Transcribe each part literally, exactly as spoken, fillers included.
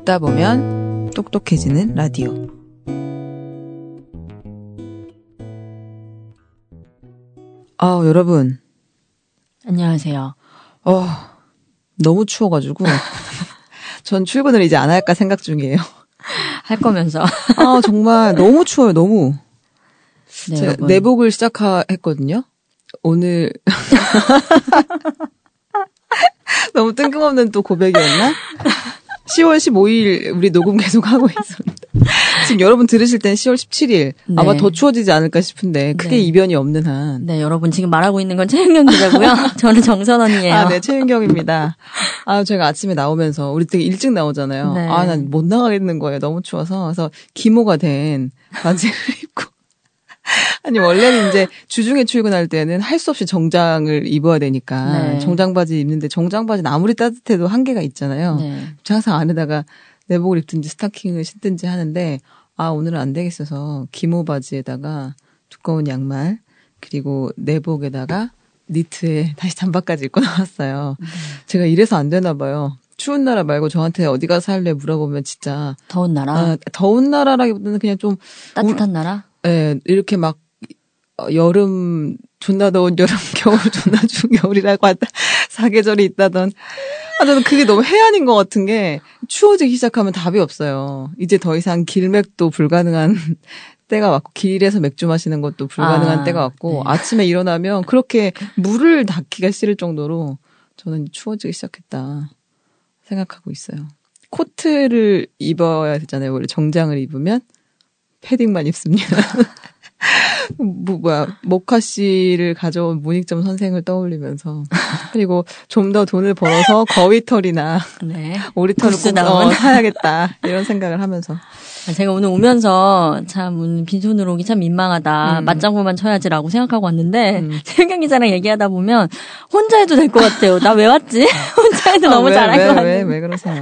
듣다 보면 똑똑해지는 라디오. 아, 여러분. 안녕하세요. 어, 너무 추워가지고 전 출근을 이제 안 할까 생각 중이에요. 할 거면서. 아, 정말 너무 추워요. 너무. 네, 제가 여러분. 내복을 시작했거든요. 오늘 너무 뜬금없는 또 고백이었나? 시월 십오일 우리 녹음 계속 하고 있습니다. 지금 여러분 들으실 땐 시월 십칠일 네. 아마 더 추워지지 않을까 싶은데 크게 네. 이변이 없는 한. 네, 여러분 지금 말하고 있는 건 최윤경 기자고요. 저는 정선언이에요. 아, 네, 최윤경입니다. 아, 제가 아침에 나오면서 우리 되게 일찍 나오잖아요. 네. 아, 난 못 나가겠는 거예요. 너무 추워서. 그래서 기모가 된 바지를 입고. 아니, 원래는 이제 주중에 출근할 때는 할 수 없이 정장을 입어야 되니까 네. 정장 바지 입는데 정장 바지는 아무리 따뜻해도 한계가 있잖아요. 네. 항상 안에다가 내복을 입든지 스타킹을 신든지 하는데 아, 오늘은 안 되겠어서 기모 바지에다가 두꺼운 양말 그리고 내복에다가 니트에 다시 잠바까지 입고 나왔어요. 네. 제가 이래서 안 되나 봐요. 추운 나라 말고 저한테 어디 가서 살래 물어보면 진짜 더운 나라? 아, 더운 나라라기보다는 그냥 좀 따뜻한 나라? 예, 이렇게 막 어, 여름 존나 더운 여름, 겨울 존나 추운 겨울이라고 하다 사계절이 있다던. 아, 저는 그게 너무 해안인 것 같은 게 추워지기 시작하면 답이 없어요. 이제 더 이상 길맥도 불가능한 때가 왔고 길에서 맥주 마시는 것도 불가능한 아, 때가 왔고 네. 아침에 일어나면 그렇게 물을 닦기가 싫을 정도로 저는 추워지기 시작했다 생각하고 있어요. 코트를 입어야 되잖아요. 원래 정장을 입으면 패딩만 입습니다. 뭐, 뭐야, 모카씨를 가져온 문익점 선생을 떠올리면서. 그리고 좀 더 돈을 벌어서 거위털이나 네. 오리털을 부스 꼭 어, 나온. 사야겠다. 이런 생각을 하면서. 제가 오늘 오면서 참 오늘 빈손으로 오기 참 민망하다. 음. 맞장구만 쳐야지라고 생각하고 왔는데 음. 최윤경 기자랑 얘기하다 보면 혼자 해도 될 것 같아요. 나 왜 왔지? 혼자 해도 너무 아, 왜, 잘할 왜, 것 왜, 같아요. 왜 그러세요?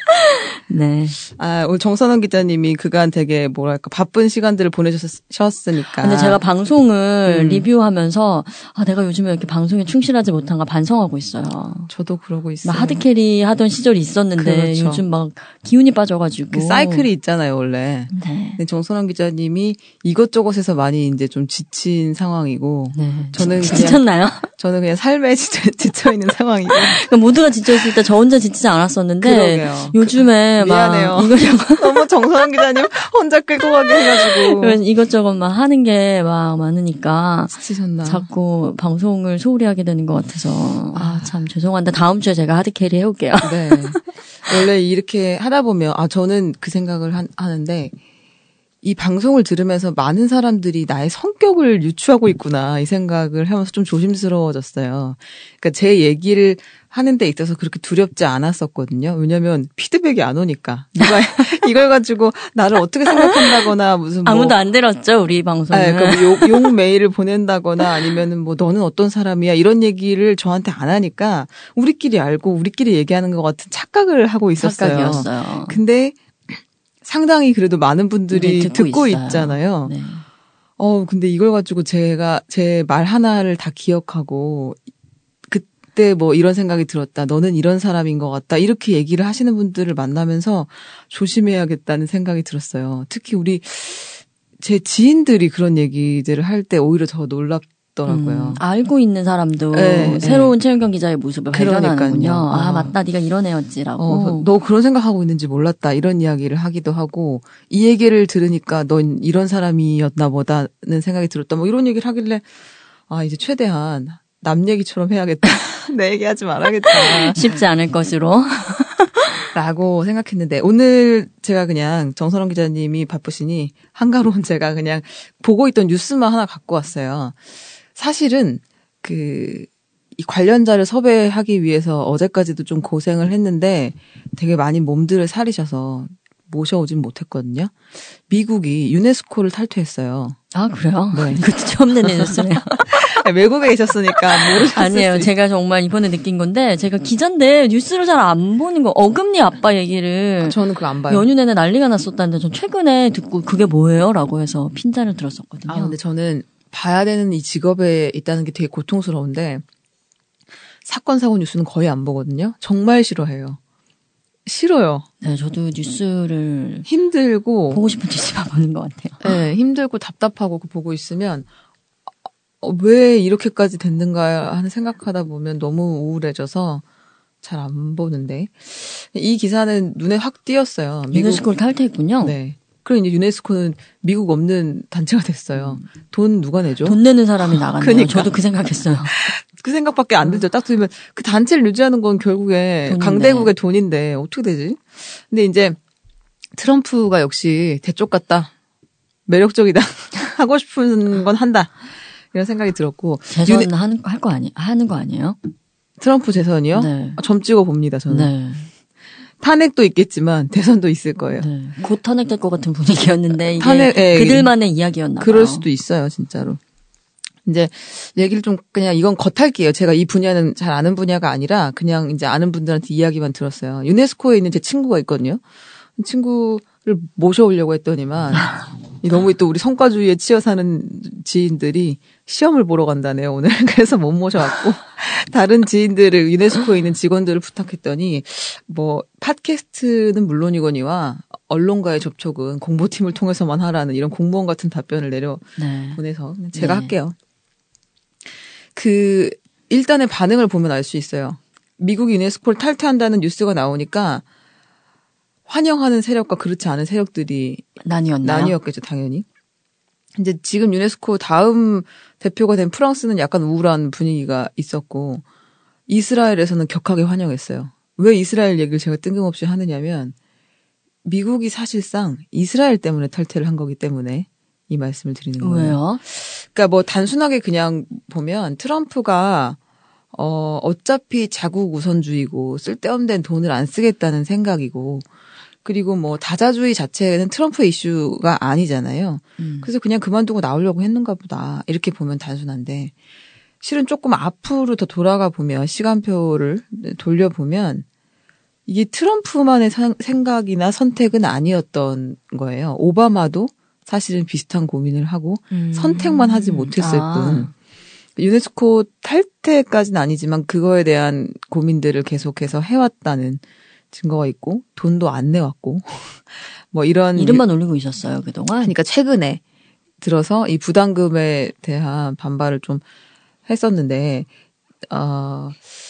네. 아, 오늘 정선원 기자님이 그간 되게 뭐랄까, 바쁜 시간들을 보내셨으니까. 근데 제가 방송을 음. 리뷰하면서 아 내가 요즘에 이렇게 방송에 충실하지 못한가 반성하고 있어요. 저도 그러고 있어요. 막 하드캐리 하던 시절이 있었는데 그렇죠. 요즘 막 기운이 빠져가지고. 그 사이클이 있잖아요, 원래. 네. 근데 정선원 기자님이 이것저것에서 많이 이제 좀 지친 상황이고. 네. 저는 지, 그냥- 지쳤나요? 저는 그냥 삶에 지쳐, 지쳐 있는 상황이고. 그러니까 모두가 지쳐있을 때 저 혼자 지치지 않았었는데 그러게요. 요즘에 막 미안해요. 이것저것 너무 정선원 기자님 혼자 끌고 가게 해가지고. 그래서 이것저것 막 하는 게 막 많으니까 지치셨나. 자꾸 방송을 소홀히 하게 되는 것 같아서 아 참 죄송한데 다음 주에 제가 하드캐리 해올게요. 네. 원래 이렇게 하다 보면, 아, 저는 그 생각을 하, 하는데, 이 방송을 들으면서 많은 사람들이 나의 성격을 유추하고 있구나, 이 생각을 하면서 좀 조심스러워졌어요. 그러니까 제 얘기를 하는 데 있어서 그렇게 두렵지 않았었거든요. 왜냐면 피드백이 안 오니까. 누가 이걸 가지고 나를 어떻게 생각한다거나 무슨 뭐. 아무도 안 들었죠 우리 방송은. 네, 그러니까 뭐 욕, 욕 메일을 보낸다거나 아니면은 뭐 너는 어떤 사람이야 이런 얘기를 저한테 안 하니까 우리끼리 알고 우리끼리 얘기하는 것 같은 착각을 하고 있었어요. 착각이었어요. 근데 상당히 그래도 많은 분들이 네, 듣고, 듣고 있어요. 있잖아요. 네. 어, 근데 이걸 가지고 제가 제 말 하나를 다 기억하고 그때 뭐 이런 생각이 들었다. 너는 이런 사람인 것 같다. 이렇게 얘기를 하시는 분들을 만나면서 조심해야겠다는 생각이 들었어요. 특히 우리 제 지인들이 그런 얘기들을 할 때 오히려 더 놀랍더라고요. 음, 알고 있는 사람도 네, 새로운 최윤경 기자의 모습을 발견하는군요. 그러니까요. 아 아. 맞다, 네가 이런 애였지라고. 어, 너 그런 생각하고 있는지 몰랐다. 이런 이야기를 하기도 하고, 이 얘기를 들으니까 넌 이런 사람이었나 보다는 생각이 들었다. 뭐 이런 얘기를 하길래, 아, 이제 최대한 남 얘기처럼 해야겠다. 내 얘기 하지 말아야겠다. 쉽지 않을 것으로. 라고 생각했는데, 오늘 제가 그냥 정선원 기자님이 바쁘시니, 한가로운 제가 그냥 보고 있던 뉴스만 하나 갖고 왔어요. 사실은, 그, 이 관련자를 섭외하기 위해서 어제까지도 좀 고생을 했는데 되게 많이 몸들을 사리셔서 모셔오진 못했거든요. 미국이 유네스코를 탈퇴했어요. 아 그래요? 네. 이것도 처음 듣는 뉴스네요. 외국에 계셨으니까 모르셨을 아니에요. 수 있... 제가 정말 이번에 느낀 건데 제가 기자인데 뉴스를 잘 안 보는 거. 어금니 아빠 얘기를 아, 저는 그거 안 봐요. 연휴 내내 난리가 났었다는데 전 최근에 듣고 그게 뭐예요? 라고 해서 핀잔을 들었었거든요. 아 근데 저는 봐야 되는 이 직업에 있다는 게 되게 고통스러운데 사건 사고 뉴스는 거의 안 보거든요. 정말 싫어해요. 싫어요. 네, 저도 뉴스를 힘들고 보고 싶은 뉴스만 보는 것 같아요. 네, 힘들고 답답하고 보고 있으면 어, 왜 이렇게까지 됐는가 하는 생각하다 보면 너무 우울해져서 잘 안 보는데 이 기사는 눈에 확 띄었어요. 미국, 유네스코를 탈퇴했군요. 네. 그럼 이제 유네스코는 미국 없는 단체가 됐어요. 음. 돈 누가 내죠? 돈 내는 사람이 나갔네요. 그러니까. 저도 그 생각했어요. 그 생각밖에 안 들죠. 딱 들으면 그 단체를 유지하는 건 결국에 돈인데. 강대국의 돈인데 어떻게 되지? 근데 이제 트럼프가 역시 대쪽 같다. 매력적이다. 하고 싶은 건 한다. 이런 생각이 들었고. 재선 유네... 하는, 할 거 아니, 하는 거 아니에요? 트럼프 재선이요? 네. 점 찍어 봅니다, 저는. 네. 탄핵도 있겠지만 대선도 있을 거예요. 네. 곧 탄핵될 것 같은 분위기였는데 이게 탄핵, 예, 그들만의 이야기였나 봐요. 그럴 수도 있어요, 진짜로. 이제 얘기를 좀 그냥 이건 겉할게요. 제가 이 분야는 잘 아는 분야가 아니라 그냥 이제 아는 분들한테 이야기만 들었어요. 유네스코에 있는 제 친구가 있거든요. 친구를 모셔오려고 했더니만 너무 또 우리 성과주의에 치여 사는 지인들이 시험을 보러 간다네요, 오늘. 그래서 못 모셔왔고 다른 지인들을 유네스코에 있는 직원들을 부탁했더니 뭐 팟캐스트는 물론이거니와 언론과의 접촉은 공보팀을 통해서만 하라는 이런 공무원 같은 답변을 내려 네. 보내서 제가 네. 할게요. 그 일단의 반응을 보면 알 수 있어요. 미국이 유네스코를 탈퇴한다는 뉴스가 나오니까 환영하는 세력과 그렇지 않은 세력들이 나뉘었나요? 나뉘었겠죠, 당연히. 이제 지금 유네스코 다음 대표가 된 프랑스는 약간 우울한 분위기가 있었고 이스라엘에서는 격하게 환영했어요. 왜 이스라엘 얘기를 제가 뜬금없이 하느냐면 미국이 사실상 이스라엘 때문에 탈퇴를 한 거기 때문에 이 말씀을 드리는 거예요. 왜요? 그러니까 뭐 단순하게 그냥 보면 트럼프가 어 어차피 자국 우선주의고 쓸데없는 돈을 안 쓰겠다는 생각이고 그리고 뭐 다자주의 자체는 트럼프 이슈가 아니잖아요. 음. 그래서 그냥 그만두고 나오려고 했는가 보다. 이렇게 보면 단순한데 실은 조금 앞으로 더 돌아가 보면 시간표를 돌려보면 이게 트럼프만의 생각이나 선택은 아니었던 거예요. 오바마도 사실은 비슷한 고민을 하고 음. 선택만 하지 못했을 아. 뿐. 유네스코 탈퇴까지는 아니지만 그거에 대한 고민들을 계속해서 해왔다는 증거가 있고 돈도 안 내왔고 뭐 이런 이름만 올리고 있었어요 그동안. 그러니까 최근에 들어서 이 부담금에 대한 반발을 좀 했었는데 어,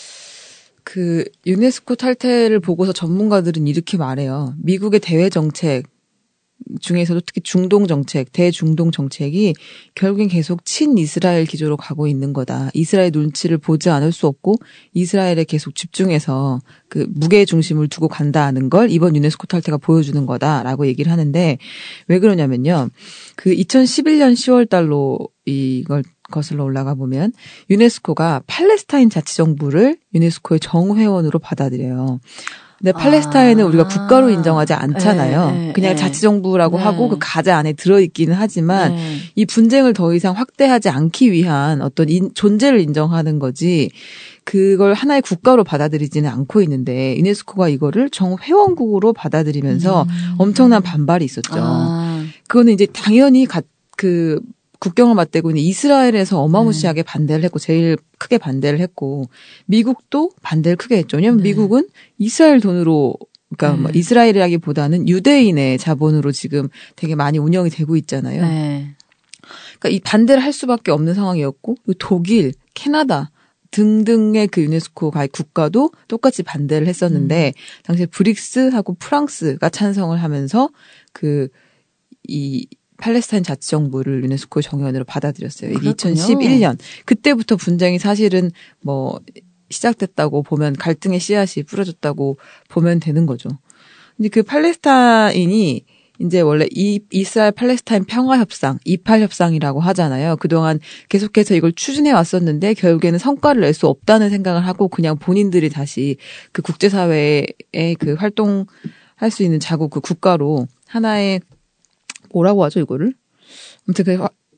그 유네스코 탈퇴를 보고서 전문가들은 이렇게 말해요. 미국의 대외 정책 중에서도 특히 중동 정책, 대중동 정책이 결국엔 계속 친이스라엘 기조로 가고 있는 거다. 이스라엘 눈치를 보지 않을 수 없고 이스라엘에 계속 집중해서 그 무게 중심을 두고 간다는 걸 이번 유네스코 탈퇴가 보여주는 거다라고 얘기를 하는데 왜 그러냐면요. 그 이천십일 년 시월 달로 이걸 거슬러 올라가 보면 유네스코가 팔레스타인 자치정부를 유네스코의 정회원으로 받아들여요. 근데 팔레스타인은 아. 우리가 국가로 인정하지 않잖아요. 네, 그냥 네. 자치정부라고 네. 하고 그 가제 안에 들어있기는 하지만 네. 이 분쟁을 더 이상 확대하지 않기 위한 어떤 인, 존재를 인정하는 거지 그걸 하나의 국가로 받아들이지는 않고 있는데 유네스코가 이거를 정회원국으로 받아들이면서 음. 엄청난 반발이 있었죠. 아. 그거는 이제 당연히 가, 그 국경을 맞대고 있는 이스라엘에서 어마무시하게 네. 반대를 했고 제일 크게 반대를 했고 미국도 반대를 크게 했죠. 왜냐하면 네. 미국은 이스라엘 돈으로 그러니까 네. 뭐 이스라엘이라기보다는 유대인의 자본으로 지금 되게 많이 운영이 되고 있잖아요. 네. 그러니까 이 반대를 할 수밖에 없는 상황이었고 독일, 캐나다 등등의 그 유네스코 가입 국가도 똑같이 반대를 했었는데 음. 당시에 브릭스하고 프랑스가 찬성을 하면서 그 이 팔레스타인 자치정부를 유네스코 정회원으로 받아들였어요. 이게 그렇군요. 이천십일 년. 그때부터 분쟁이 사실은 뭐 시작됐다고 보면 갈등의 씨앗이 뿌려졌다고 보면 되는 거죠. 근데 그 팔레스타인이 이제 원래 이 이스라엘 팔레스타인 평화협상, 이팔 협상이라고 하잖아요. 그동안 계속해서 이걸 추진해 왔었는데 결국에는 성과를 낼 수 없다는 생각을 하고 그냥 본인들이 다시 그 국제사회에 그 활동할 수 있는 자국 그 국가로 하나의 뭐라고 하죠, 이거를? 아무튼 그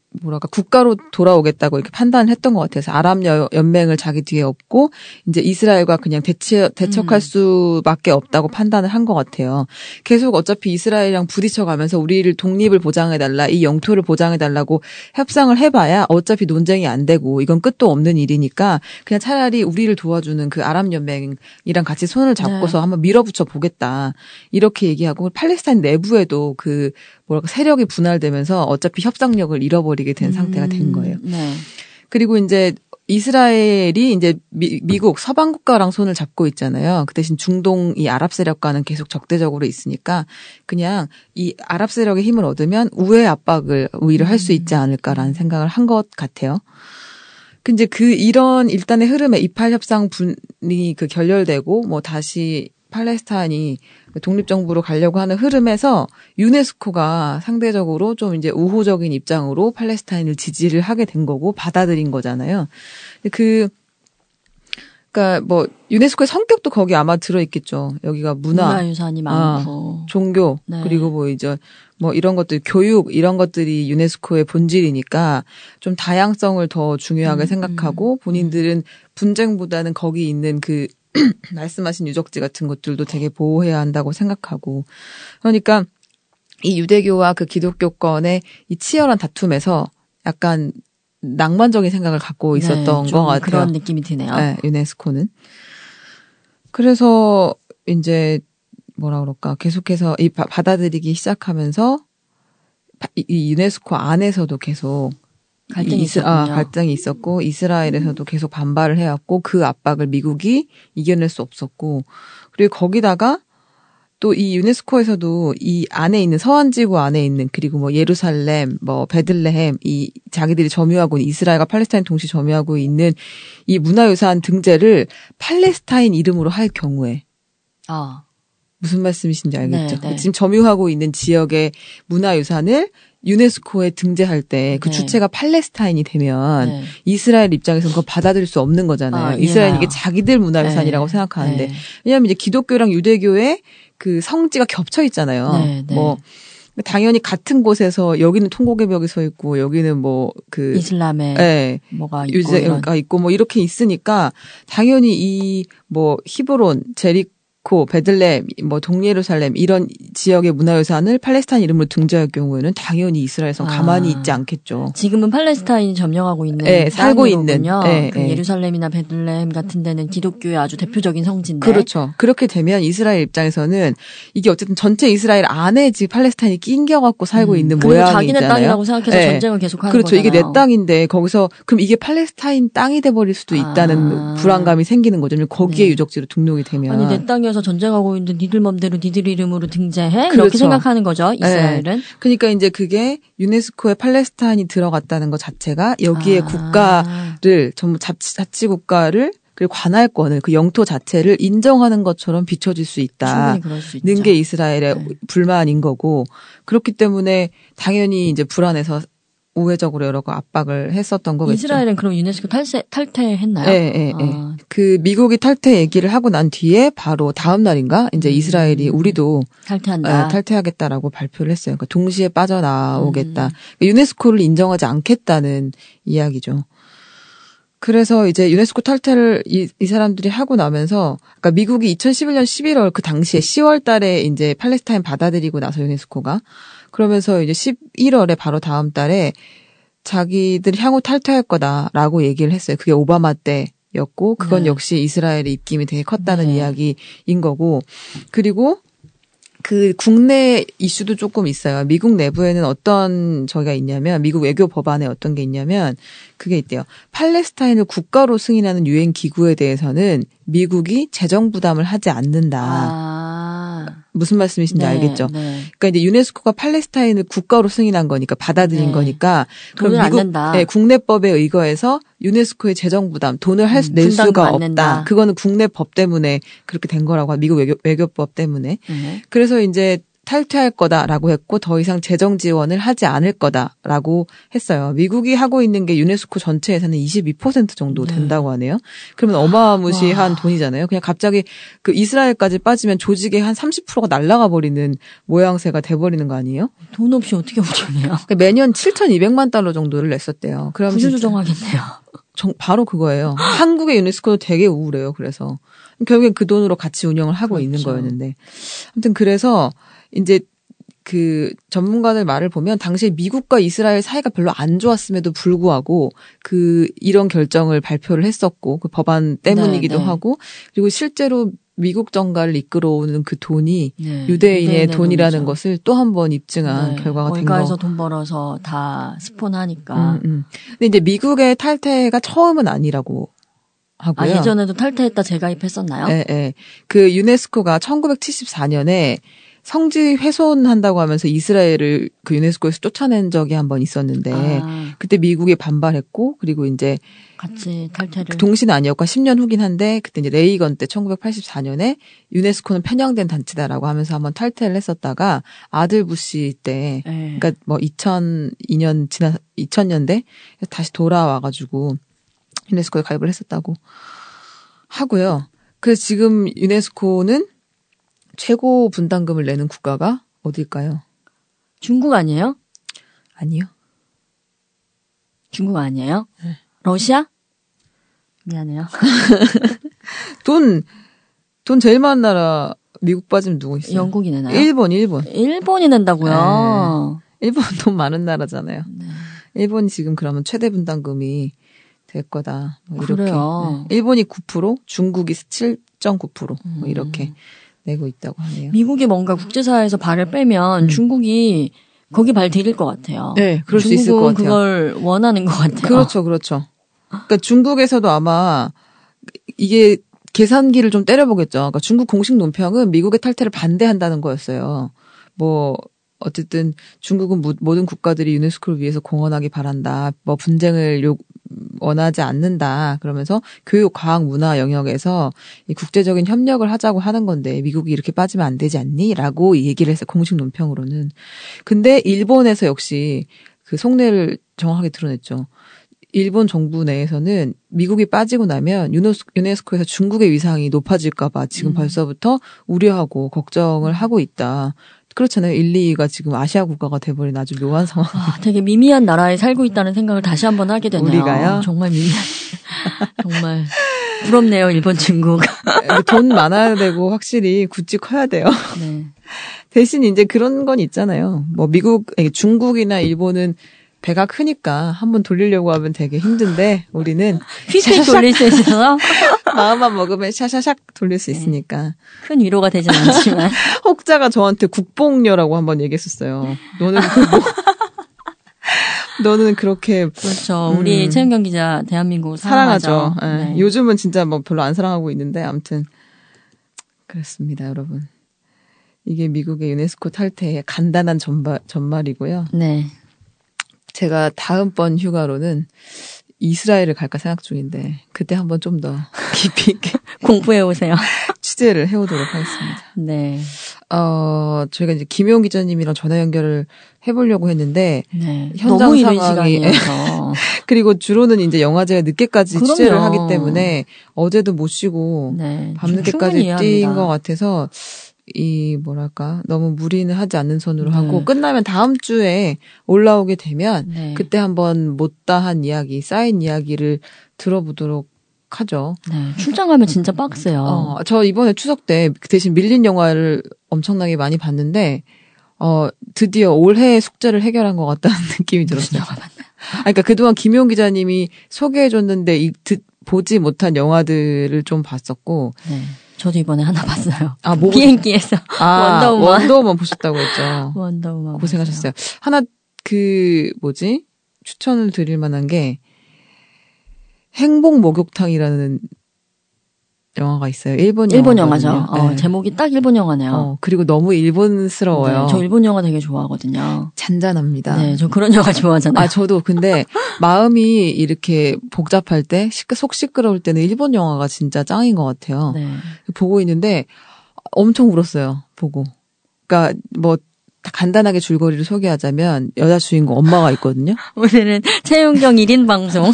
뭐랄까 국가로 돌아오겠다고 이렇게 판단을 했던 것 같아서 아랍 연맹을 자기 뒤에 업고 이제 이스라엘과 그냥 대치, 대척할 음. 수밖에 없다고 판단을 한 것 같아요. 계속 어차피 이스라엘이랑 부딪혀가면서 우리를 독립을 보장해달라, 이 영토를 보장해달라고 협상을 해봐야 어차피 논쟁이 안 되고 이건 끝도 없는 일이니까 그냥 차라리 우리를 도와주는 그 아랍 연맹이랑 같이 손을 잡고서 네. 한번 밀어붙여 보겠다 이렇게 얘기하고 팔레스타인 내부에도 그 뭐랄까 세력이 분할되면서 어차피 협상력을 잃어버리게 된 음, 상태가 된 거예요. 네. 그리고 이제 이스라엘이 이제 미, 미국 서방 국가랑 손을 잡고 있잖아요. 그 대신 중동 이 아랍 세력과는 계속 적대적으로 있으니까 그냥 이 아랍 세력의 힘을 얻으면 우회 압박을 오히려 할 수 있지 않을까라는 생각을 한 것 같아요. 근데 그 이런 일단의 흐름에 이팔 협상 분이 그 결렬되고 뭐 다시 팔레스타인이 독립정부로 가려고 하는 흐름에서 유네스코가 상대적으로 좀 이제 우호적인 입장으로 팔레스타인을 지지를 하게 된 거고 받아들인 거잖아요. 그, 그러니까 뭐 유네스코의 성격도 거기 아마 들어있겠죠. 여기가 문화, 문화유산이 많고, 아, 종교 네. 그리고 뭐 이제 뭐 이런 것들 교육 이런 것들이 유네스코의 본질이니까 좀 다양성을 더 중요하게 음, 생각하고 본인들은 분쟁보다는 거기 있는 그 말씀하신 유적지 같은 것들도 되게 보호해야 한다고 생각하고 그러니까 이 유대교와 그 기독교권의 이 치열한 다툼에서 약간 낭만적인 생각을 갖고 있었던 네, 것 같아요. 그런 느낌이 드네요. 네, 유네스코는. 그래서 이제 뭐라 그럴까 계속해서 이 받아들이기 시작하면서 이 유네스코 안에서도 계속 갈등이 이스, 아, 갈등이 있었고 이스라엘에서도 계속 반발을 해왔고 그 압박을 미국이 이겨낼 수 없었고 그리고 거기다가 또 이 유네스코에서도 이 안에 있는 서한지구 안에 있는 그리고 뭐 예루살렘, 뭐 베들레헴 이 자기들이 점유하고 있는 이스라엘과 팔레스타인 동시 점유하고 있는 이 문화유산 등재를 팔레스타인 이름으로 할 경우에 아 무슨 말씀이신지 알겠죠? 네, 네. 지금 점유하고 있는 지역의 문화유산을 유네스코에 등재할 때 그 네. 주체가 팔레스타인이 되면 네. 이스라엘 입장에서는 그걸 받아들일 수 없는 거잖아요. 아, 이스라엘은 이게 자기들 문화유산이라고 네. 생각하는데 네. 왜냐하면 이제 기독교랑 유대교의 그 성지가 겹쳐 있잖아요. 네, 네. 뭐 당연히 같은 곳에서 여기는 통곡의 벽이 서 있고 여기는 뭐 그 이슬람의 네. 뭐가 있고 유대가 있고 뭐 이렇게 있으니까 당연히 이 뭐 히브론, 제리코 베들레헴, 뭐 동예루살렘 이런 지역의 문화유산을 팔레스타인 이름으로 등재할 경우에는 당연히 이스라엘에서는 아, 가만히 있지 않겠죠. 지금은 팔레스타인이 점령하고 있는 네, 살고 있는 네, 그 네. 예루살렘이나 베들레헴 같은 데는 기독교의 아주 대표적인 성지인데 그렇죠. 그렇게 되면 이스라엘 입장에서는 이게 어쨌든 전체 이스라엘 안에 지금 팔레스타인이 낑겨갖고 살고 음, 있는 그리고 모양이잖아요. 자기네 땅이라고 생각해서 네. 전쟁을 계속하는 그렇죠. 거잖아요. 이게 내 땅인데 거기서 그럼 이게 팔레스타인 땅이 돼버릴 수도 있다는 아. 불안감이 생기는 거죠. 거기에 네. 유적지로 등록이 되면. 아니 내 땅에서 전쟁하고 있는데 니들 맘대로 니들 이름으로 등재해? 그렇죠. 이렇게 생각하는 거죠. 이스라엘은. 네. 그러니까 이제 그게 유네스코에 팔레스타인이 들어갔다는 것 자체가 여기에 아. 국가를 전부 자치, 자치국가를 그리고 관할권을 그 영토 자체를 인정하는 것처럼 비춰질 수 있다는 그럴 수 있죠. 게 이스라엘의 네. 불만인 거고 그렇기 때문에 당연히 이제 불안해서 우회적으로 여러 거 압박을 했었던 거겠죠. 이스라엘은 그럼 유네스코 탈세, 탈퇴했나요? 네, 네, 네. 아. 그 미국이 탈퇴 얘기를 하고 난 뒤에 바로 다음 날인가 이제 이스라엘이 우리도 탈퇴한다. 네, 탈퇴하겠다라고 발표를 했어요. 그러니까 동시에 빠져나오겠다. 음. 그러니까 유네스코를 인정하지 않겠다는 이야기죠. 그래서 이제 유네스코 탈퇴를 이, 이 사람들이 하고 나면서, 그러니까 미국이 이천십일 년 십일월 그 당시에 시월 달에 이제 팔레스타인 받아들이고 나서 유네스코가 그러면서 이제 십일월에 바로 다음 달에 자기들이 향후 탈퇴할 거다라고 얘기를 했어요. 그게 오바마 때였고, 그건 네. 역시 이스라엘의 입김이 되게 컸다는 네. 이야기인 거고, 그리고 그 국내 이슈도 조금 있어요. 미국 내부에는 어떤 저기가 있냐면 미국 외교 법안에 어떤 게 있냐면 그게 있대요. 팔레스타인을 국가로 승인하는 유엔 기구에 대해서는 미국이 재정 부담을 하지 않는다. 아. 무슨 말씀이신지 네, 알겠죠? 네. 그러니까 이제 유네스코가 팔레스타인을 국가로 승인한 거니까 받아들인 네. 거니까 그럼 미국 네, 국내법에 의거해서 유네스코의 재정 부담 돈을 할 수, 낼 수가 없다. 낸다. 그거는 국내법 때문에 그렇게 된 거라고 미국 외교, 외교법 때문에. 네. 그래서 이제 탈퇴할 거다라고 했고 더 이상 재정 지원을 하지 않을 거다라고 했어요. 미국이 하고 있는 게 유네스코 전체 예산의 이십이 퍼센트 정도 된다고 하네요. 그러면 어마무시한 와. 돈이잖아요. 그냥 갑자기 그 이스라엘까지 빠지면 조직의 한 삼십 퍼센트가 날아가 버리는 모양새가 돼버리는 거 아니에요? 돈 없이 어떻게 운영해요? 그러니까 매년 칠천이백만 달러 정도를 냈었대요. 그럼 구조조정하겠네요. 정, 바로 그거예요. 한국의 유네스코도 되게 우울해요. 그래서 결국엔 그 돈으로 같이 운영을 하고 그렇죠. 있는 거였는데 아무튼 그래서 이제 그 전문가들 말을 보면 당시에 미국과 이스라엘 사이가 별로 안 좋았음에도 불구하고 그 이런 결정을 발표를 했었고 그 법안 때문이기도 네, 네. 하고 그리고 실제로 미국 정가를 이끌어오는 그 돈이 네, 유대인의 돈이라는 돈이죠. 것을 또 한 번 입증한 네, 결과가 된 거. 월가에서 돈 벌어서 다 스폰하니까. 음, 음. 근데 이제 미국의 탈퇴가 처음은 아니라고 하고요. 아, 예전에도 탈퇴했다 재가입했었나요? 네, 네. 그 유네스코가 천구백칠십사 년에 성지 훼손한다고 하면서 이스라엘을 그 유네스코에서 쫓아낸 적이 한 번 있었는데 아. 그때 미국이 반발했고 그리고 이제 같이 탈퇴를 동시는 아니었고 십 년 후긴 한데 그때 이제 레이건 때 천구백팔십사 년에 유네스코는 편향된 단체다라고 하면서 한번 탈퇴를 했었다가 아들 부시 때 네. 그러니까 뭐 이천이 년 지나 이천 년대 다시 돌아와 가지고 유네스코에 가입을 했었다고 하고요. 그래서 지금 유네스코는 최고 분담금을 내는 국가가 어딜까요? 중국 아니에요? 아니요. 중국 아니에요? 네. 러시아? 미안해요. 돈, 돈 제일 많은 나라 미국 빠지면 누구 있어요? 영국이 내나요? 일본, 일본. 일본이 낸다고요? 네. 일본 돈 많은 나라잖아요. 네. 일본이 지금 그러면 최대 분담금이 될 거다. 뭐 이렇게. 그래요. 네. 일본이 구 퍼센트, 중국이 칠 점 구 퍼센트 뭐 이렇게. 음. 내고 있다고 하네요. 미국이 뭔가 국제사회에서 발을 빼면 음. 중국이 거기 발 디딜 것 같아요. 네, 그럴 수 있을 것 같아요. 그걸 원하는 것 같아요. 그렇죠, 그렇죠. 그러니까 중국에서도 아마 이게 계산기를 좀 때려보겠죠. 그러니까 중국 공식 논평은 미국의 탈퇴를 반대한다는 거였어요. 뭐 어쨌든 중국은 모든 국가들이 유네스코를 위해서 공헌하기 바란다. 뭐 분쟁을 요 원하지 않는다. 그러면서 교육, 과학, 문화 영역에서 이 국제적인 협력을 하자고 하는 건데 미국이 이렇게 빠지면 안 되지 않니? 라고 얘기를 했어요. 공식 논평으로는. 근데 일본에서 역시 그 속내를 정확하게 드러냈죠. 일본 정부 내에서는 미국이 빠지고 나면 유네스코에서 중국의 위상이 높아질까 봐 지금 음. 벌써부터 우려하고 걱정을 하고 있다. 그렇잖아요. 일, 이가 지금 아시아 국가가 돼버린 아주 묘한 상황. 아, 되게 미미한 나라에 살고 있다는 생각을 다시 한번 하게 되네요. 우리가요? 정말 미미한. 정말 부럽네요. 일본, 중국. 돈 많아야 되고 확실히 굿즈 커야 돼요. 네. 대신 이제 그런 건 있잖아요. 뭐 미국, 중국이나 일본은 배가 크니까 한번 돌리려고 하면 되게 힘든데 우리는 휙휙 돌릴 수 있어서 마음만 먹으면 샤샤샥 돌릴 수 있으니까 네. 큰 위로가 되진 않지만 혹자가 저한테 국뽕녀라고 한번 얘기했었어요. 너는 뭐 너는 그렇게 그렇죠. 음, 우리 최은경 기자 대한민국 사랑하죠. 사랑하죠. 네. 네. 요즘은 진짜 뭐 별로 안 사랑하고 있는데 아무튼 그렇습니다, 여러분. 이게 미국의 유네스코 탈퇴의 간단한 전말, 전말이고요. 네. 제가 다음번 휴가로는 이스라엘을 갈까 생각 중인데 그때 한번 좀 더 깊이 있게 공부해 오세요. 취재를 해오도록 하겠습니다. 네. 어 저희가 이제 김용 기자님이랑 전화 연결을 해보려고 했는데 네. 현장 너무 상황이 그리고 주로는 이제 영화제가 늦게까지 그럼요. 취재를 하기 때문에 어제도 못 쉬고 네. 밤늦게까지 뛴 것 같아서. 이 뭐랄까 너무 무리는 하지 않는 선으로 네. 하고 끝나면 다음 주에 올라오게 되면 네. 그때 한번 못다한 이야기 쌓인 이야기를 들어보도록 하죠. 네. 출장 가면 진짜 빡세요. 어, 저 이번에 추석 때 대신 밀린 영화를 엄청나게 많이 봤는데 어 드디어 올해 숙제를 해결한 것 같다는 느낌이 들었어요. 영화 봤나요? 아, 그러니까 그동안 김용 기자님이 소개해줬는데 이 듣, 보지 못한 영화들을 좀 봤었고. 네. 저도 이번에 하나 봤어요. 아, 뭐 비행기에서 아, 원더우먼. 원더우먼 보셨다고 했죠. 원더우먼 고생하셨어요. 봤어요. 하나 그 뭐지 추천을 드릴 만한 게 행복 목욕탕이라는 영화가 있어요. 일본 영화. 일본 영화죠. 어, 네. 제목이 딱 일본 영화네요. 어, 그리고 너무 일본스러워요. 네, 저 일본 영화 되게 좋아하거든요. 잔잔합니다. 네, 저 그런 영화 좋아하잖아요. 아, 저도 근데 마음이 이렇게 복잡할 때, 속 시끄러울 때는 일본 영화가 진짜 짱인 것 같아요. 네. 보고 있는데 엄청 울었어요. 보고. 그러니까 뭐 간단하게 줄거리를 소개하자면 여자 주인공 엄마가 있거든요. 오늘은 최윤경 일 인 방송.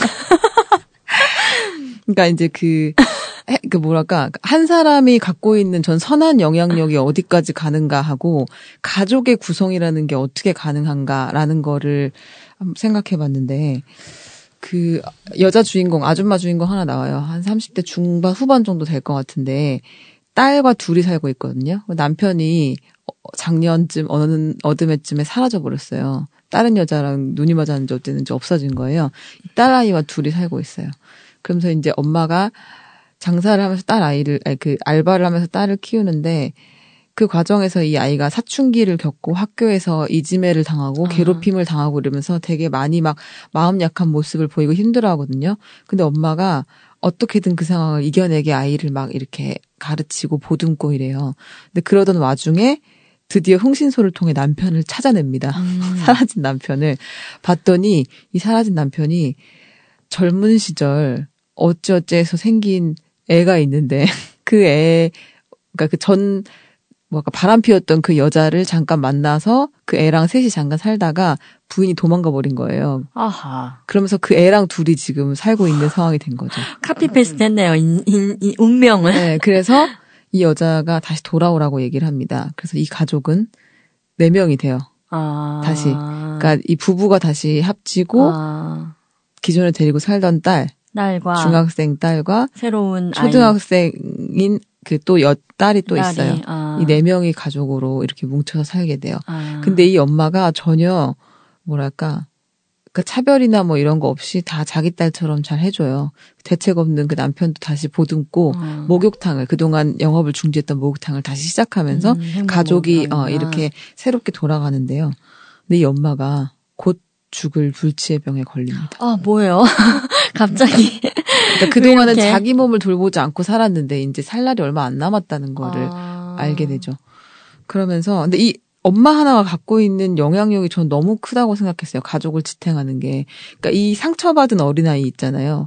그러니까 이제 그, 그 뭐랄까 한 사람이 갖고 있는 전 선한 영향력이 어디까지 가는가 하고 가족의 구성이라는 게 어떻게 가능한가라는 거를 한번 생각해봤는데 그 여자 주인공 아줌마 주인공 하나 나와요. 한 삼십 대 중반 후반 정도 될 것 같은데 딸과 둘이 살고 있거든요. 남편이 작년쯤 어느 어둠에쯤에 사라져 버렸어요. 다른 여자랑 눈이 맞았는지 어땠는지 없어진 거예요. 딸아이와 둘이 살고 있어요. 그러면서 이제 엄마가 장사를 하면서 딸 아이를 아니 그 알바를 하면서 딸을 키우는데 그 과정에서 이 아이가 사춘기를 겪고 학교에서 이지매를 당하고 괴롭힘을 당하고 이러면서 되게 많이 막 마음 약한 모습을 보이고 힘들어하거든요. 근데 엄마가 어떻게든 그 상황을 이겨내게 아이를 막 이렇게 가르치고 보듬고 이래요. 근데 그러던 와중에 드디어 흥신소를 통해 남편을 찾아냅니다. 음. 사라진 남편을 봤더니 이 사라진 남편이 젊은 시절 어찌어찌해서 생긴 애가 있는데 그 애, 그러니까 그 전 뭐랄까 바람 피웠던 그 여자를 잠깐 만나서 그 애랑 셋이 잠깐 살다가 부인이 도망가 버린 거예요. 아하. 그러면서 그 애랑 둘이 지금 살고 있는 상황이 된 거죠. 카피 페이스트 했네요. 인, 인, 인, 운명을. 네, 그래서 이 여자가 다시 돌아오라고 얘기를 합니다. 그래서 이 가족은 네 명이 돼요. 아. 다시. 그러니까 이 부부가 다시 합치고 아. 기존에 데리고 살던 딸, 딸과 중학생 딸과 새로운 초등학생인 그 또 여 딸이 또 딸이, 있어요. 아. 이 네 명이 가족으로 이렇게 뭉쳐서 살게 돼요. 아. 근데 이 엄마가 전혀 뭐랄까 그 차별이나 뭐 이런 거 없이 다 자기 딸처럼 잘 해줘요. 대책 없는 그 남편도 다시 보듬고 어. 목욕탕을 그동안 영업을 중지했던 목욕탕을 다시 시작하면서 음, 가족이 어, 이렇게 새롭게 돌아가는데요. 근데 이 엄마가 곧 죽을 불치의 병에 걸립니다. 아 뭐예요? 갑자기. 그러니까 그동안은 자기 몸을 돌보지 않고 살았는데 이제 살 날이 얼마 안 남았다는 거를 아. 알게 되죠. 그러면서 근데 이 엄마 하나가 갖고 있는 영향력이 전 너무 크다고 생각했어요. 가족을 지탱하는 게. 그러니까 이 상처받은 어린아이 있잖아요.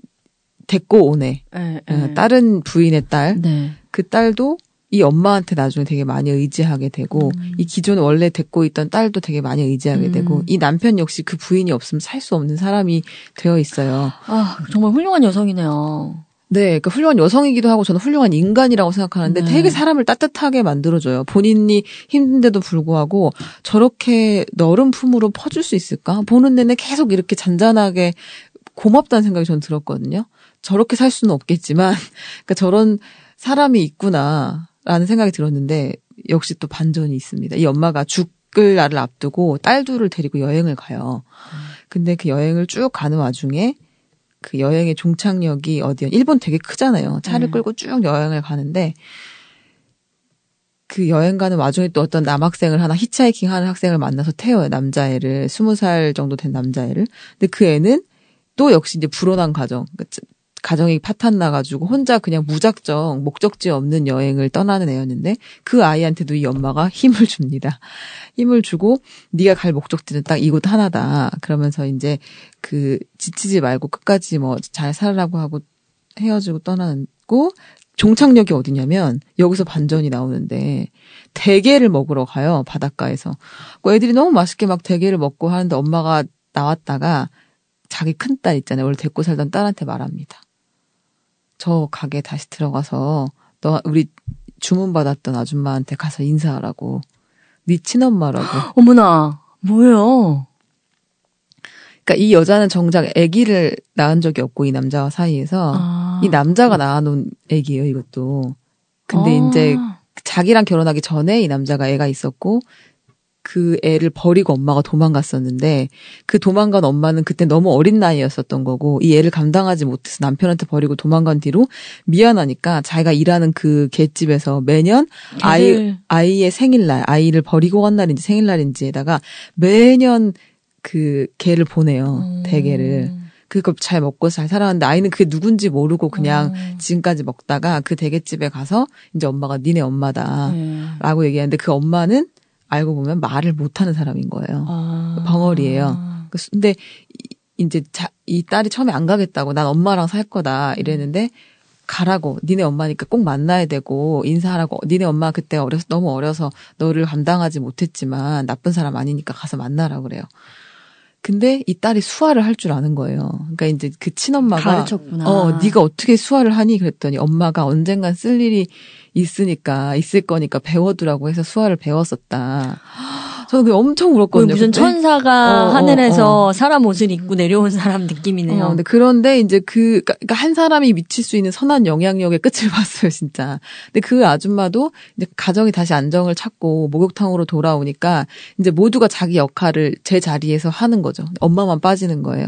데리고 오네. 에, 에. 다른 부인의 딸. 네. 그 딸도 이 엄마한테 나중에 되게 많이 의지하게 되고 음. 이 기존 원래 데리고 있던 딸도 되게 많이 의지하게 음. 되고 이 남편 역시 그 부인이 없으면 살 수 없는 사람이 되어 있어요. 아, 정말 훌륭한 여성이네요. 네, 그러니까 훌륭한 여성이기도 하고 저는 훌륭한 인간이라고 생각하는데 네. 되게 사람을 따뜻하게 만들어줘요. 본인이 힘든데도 불구하고 저렇게 너른 품으로 퍼줄 수 있을까? 보는 내내 계속 이렇게 잔잔하게 고맙다는 생각이 저는 들었거든요. 저렇게 살 수는 없겠지만 그러니까 저런 사람이 있구나라는 생각이 들었는데 역시 또 반전이 있습니다. 이 엄마가 죽을 날을 앞두고 딸 둘을 데리고 여행을 가요. 근데 그 여행을 쭉 가는 와중에 그 여행의 종착역이 어디야? 일본 되게 크잖아요. 차를 음. 끌고 쭉 여행을 가는데 그 여행 가는 와중에 또 어떤 남학생을 하나 히치하이킹 하는 학생을 만나서 태워요. 남자애를. 스무 살 정도 된 남자애를. 근데 그 애는 또 역시 이제 불온한 가정. 가정이 파탄 나가지고 혼자 그냥 무작정 목적지 없는 여행을 떠나는 애였는데 그 아이한테도 이 엄마가 힘을 줍니다. 힘을 주고 네가 갈 목적지는 딱 이곳 하나다. 그러면서 이제 그 지치지 말고 끝까지 뭐 잘 살라고 하고 헤어지고 떠나고 종착역이 어디냐면 여기서 반전이 나오는데 대게를 먹으러 가요. 바닷가에서. 애들이 너무 맛있게 막 대게를 먹고 하는데 엄마가 나왔다가 자기 큰딸 있잖아요. 원래 데리고 살던 딸한테 말합니다. 저 가게 다시 들어가서 너 우리 주문받았던 아줌마한테 가서 인사하라고. 네 친엄마라고. 어머나. 뭐예요? 그러니까 이 여자는 정작 아기를 낳은 적이 없고 이 남자와 사이에서 아. 이 남자가 낳아놓은 아기예요. 이것도. 근데 아. 이제 자기랑 결혼하기 전에 이 남자가 애가 있었고 그 애를 버리고 엄마가 도망갔었는데 그 도망간 엄마는 그때 너무 어린 나이였었던 거고 이 애를 감당하지 못해서 남편한테 버리고 도망간 뒤로 미안하니까 자기가 일하는 그 갯집에서 매년 아이, 아이의 생일날, 아이를 버리고 간 날인지 생일날인지에다가 매년 그 개를 보내요. 음. 대게를. 그거 잘 먹고 잘 살았는데 아이는 그게 누군지 모르고 그냥 음. 지금까지 먹다가 그 대게집에 가서 이제 엄마가 니네 엄마다 음. 라고 얘기하는데 그 엄마는 알고 보면 말을 못하는 사람인 거예요. 아. 벙어리예요. 근데 이제 자, 이 딸이 처음에 안 가겠다고 난 엄마랑 살 거다 이랬는데 가라고. 니네 엄마니까 꼭 만나야 되고 인사하라고. 니네 엄마 그때 어려서 너무 어려서 너를 감당하지 못했지만 나쁜 사람 아니니까 가서 만나라고 그래요. 근데 이 딸이 수화를 할 줄 아는 거예요. 그러니까 이제 그 친엄마가 가르쳤구나. 어, 네가 어떻게 수화를 하니 그랬더니 엄마가 언젠간 쓸 일이 있으니까 있을 거니까 배워두라고 해서 수화를 배웠었다. 저는 그게 엄청 울었거든요. 무슨 그때. 천사가 어, 하늘에서 어, 어. 사람 옷을 입고 내려온 사람 느낌이네요. 어, 근데 그런데 이제 그, 그러니까 한 사람이 미칠 수 있는 선한 영향력의 끝을 봤어요, 진짜. 근데 그 아줌마도 이제 가정이 다시 안정을 찾고 목욕탕으로 돌아오니까 이제 모두가 자기 역할을 제 자리에서 하는 거죠. 엄마만 빠지는 거예요.